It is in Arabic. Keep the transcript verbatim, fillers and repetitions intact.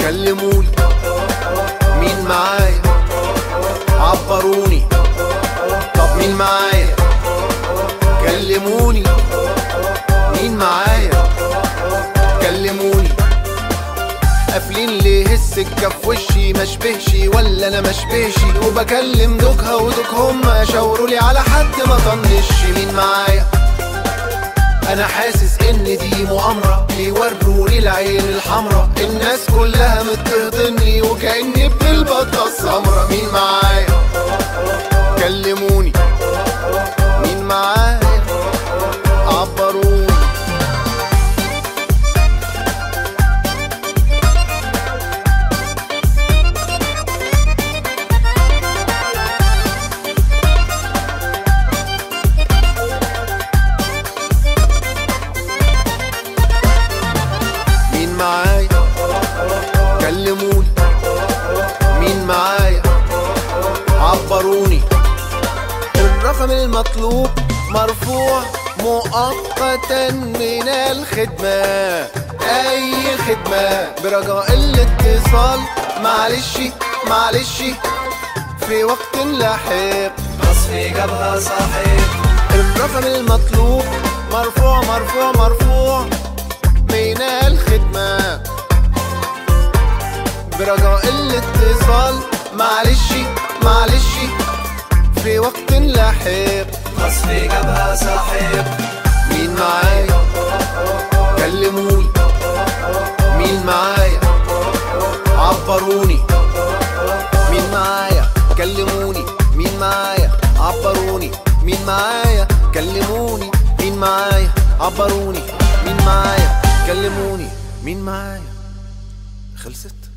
كلموني، مين معايا؟ عبروني، طب مين معايا؟ كلموني، مين معايا؟ كلموني. قافلين ليه السكة في وشي؟ مشبهشي ولا انا مشبهشي؟ وبكلم دوكها ودوك هما شاورولي على حد ما طنشي. مين معايا؟ انا حاسس ان دي مؤامرة، بيوروني العين الحمرا، الناس كلها متهضني وكأني ابن البطة السمرا. مين معايا؟ كلموني، مين معايا؟ عبروني. مين معايا؟ كلموني، مين معايا؟ عبروني. الرقم المطلوب مرفوع مؤقتا من الخدمة، أي خدمة برجاء الاتصال. معلش معلش في وقت لاحق مصري جابها صاحب. الرقم المطلوب مرفوع مرفوع مرفوع من الخدمة برجاء الاتصال. معلش معلش في وقت لاحق مصري جابها صاحب. مين معايا؟ كلموني، مين معايا؟ عبروني. مين معايا؟ كلموني، مين معايا؟ عبروني. مين معايا؟ كلموني، مين معايا؟ عبروني. مين معايا؟ كلموني، مين معايا؟ خلصت؟